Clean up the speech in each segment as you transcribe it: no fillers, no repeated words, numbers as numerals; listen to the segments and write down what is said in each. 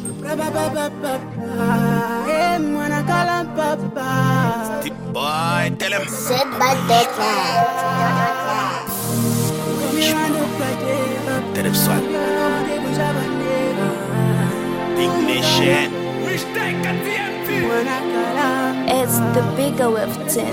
Tip boy, tell him. Said by Declan. Tell him swag. Big nation. It's the bigger with 10.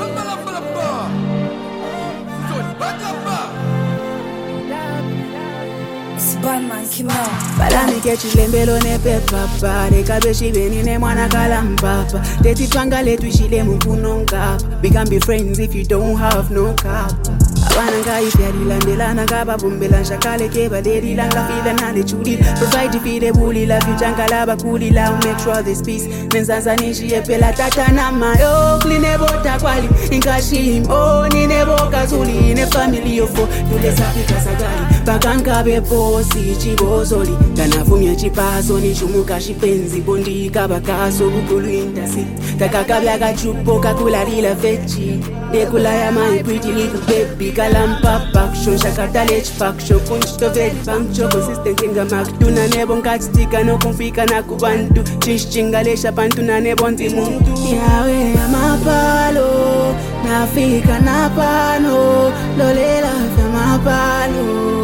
Spamman Kimel. Balami kechilembelo nepepapa Dekabeshibeni ne mwana kalampapa Teti twanga letu ishile mukunonga We can be friends if you don't have no cap Abana nga ipialilandelana kaba bumbela shakale keba lerila nga fila na lechuli Provide fide bulila future laba kulila Make sure this peace Nenzaza nishi epela tata na mayo Kline bota kwali Inkashim Oh nine boka zuli Ine family of four Tule sapika sagali Bakanka beposi chibozoli Kanafumia chipaso Nishumuka shipenzi Bondi kabakaso Bukulu indasi Kakakabya kachupo Kakula lila fechi Dekula ya my pretty little baby Kalampa paksho Shakata lech paksho Punch to vedi pankcho Consistent inga maktuna Nebo nkachitika no kumfika na kubantu Chish chingalesha pantu na nebo nti muntu Yawe ya mapalo Nafika napano Lolela ya mapalo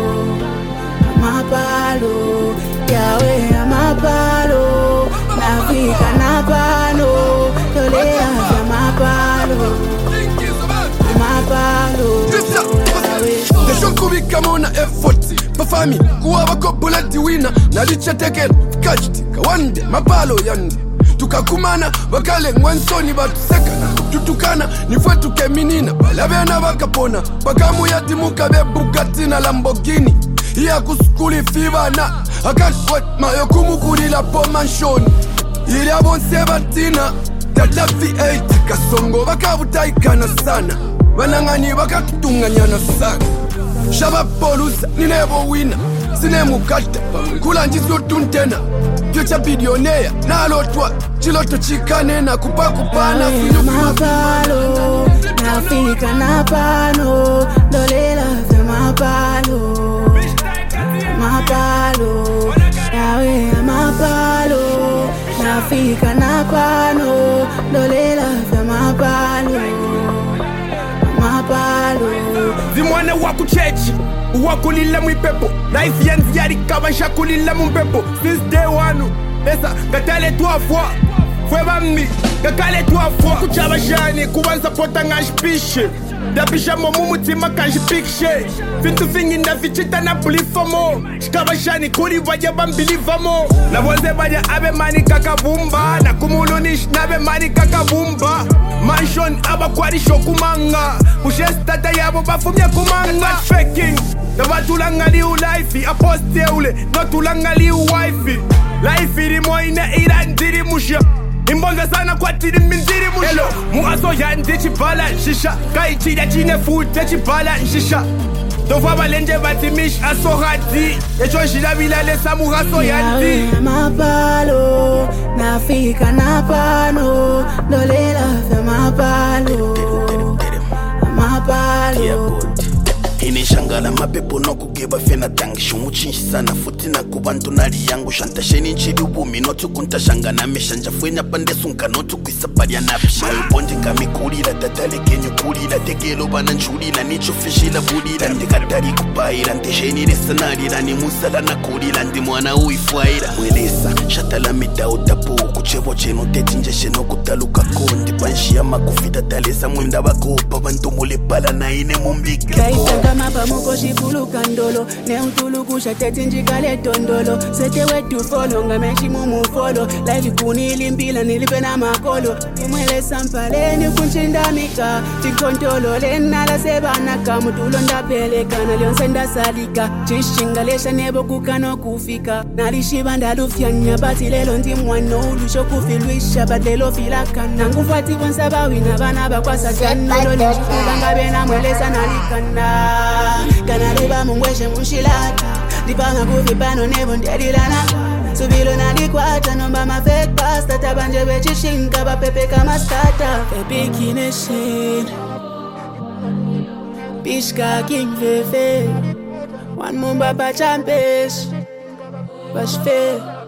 Mapalo, yawe ya mapalo Nafika napano Tolea ya mapalo Mapalo Desho kubika mona effort Pafami kuwa wako bullet winner Nalicha teken kachti Kawande mapalo yandi Tukakumana wakale ngwansoni batuseka Tutukana nifwetu keminina Balabena wakapona Bakamu yatimuka be Bugatti na Lamborghini Iya kuskuli fibana Akatwet mayo kumukulila po manshoni Ili abonse batina Dada V8 kasongo bakabutaikana sana Banangani bakatutunganyana sana Shaba polusa ninebo wina Sine mukata Kula njizo tuntena Future billionaire Nalotwa Chiloto chikane na kupakupana Mapalo Nafika napano Dolela vya mapalo Mapalo Yawe ya mapalo Nafika napano Dolela vya mapalo Mapalo Zimwane wakuchechi Uwakulila mwipepo Life yanzi yari kawansha kulila mwipepo Since day one Esa gatale 3 fois Fwe bambi Gakale 3 fois Kuchaba shani Kuwanza pota nganjipishe Dabisha momu mutima kanjipikishe Fintu fingi na vichita na bulifamo Shikaba shani kuri vaja bambilivamo Na wanze vaja abe mani kakavumba Na kumulunish nabe mani kakavumba Mansion aba kwari shokumanga Pushes tata yabo bafumya kumanga Faking Na batulanga liu life Aposte ule Notulanga liu wifi Life irimo ina irandiri musha Imbonga sana kwa tiri mindiri musha Muaso yandi chibala shisha Kai chida chine fute chibala shisha Tova balende batimish aso hati Echo shida bilale samu aso yandi Yawe mapalo Nafika napano Lolela vya mapalo Mapalo Inishangala mapepo no kugeba fena tangisho muchinshi sana futi na kubantu nali yangu shanta sheni nchiri ubumi no tukunta shanga na meshanja fuenya pande sunga no tukwisa pali ya napisha Mayubondi kamikulila tatale kenyu kulila Tegelo bana nchulila nicho fishila bulila Ndekatari kupaila ndesheni resanalila Ni musala na kulila ndi mwana uifuaila Mwelesa shatala mida utapu Kuchebo cheno teti njeshe no kutaluka kondi Panshi ya makufita talesa mwenda bakopa Bantu mule pala na ine mumbike Mapa muko shifulu kandolo Ne utuluku shateti njikale tondolo Sete wetu follow nga meshi mumu follow Life kunili mbila nilipe na makolo Imwele sampale ni kunchinda mika Tikontolo lenala sebanaka Mutulo ndapeleka na lionsenda salika Chishingalesha nebo kukano kufika Nalishiba ndalufyanya Bati lelo ndi mwano ulusho kufilwisha Badlelo filaka Nangufati bonsaba wina bana bakwasa janolo Nijikuba ngabena mwelesa nalikana Kana liba mungweshe mushilata Dipanga kufipano nebo ndedilana Subilo na dikwata nomba ma fake pasta Tabanje bechishinka bapepe kama stata Epic nation Pishka king fefe One mumba pa champish Bashfe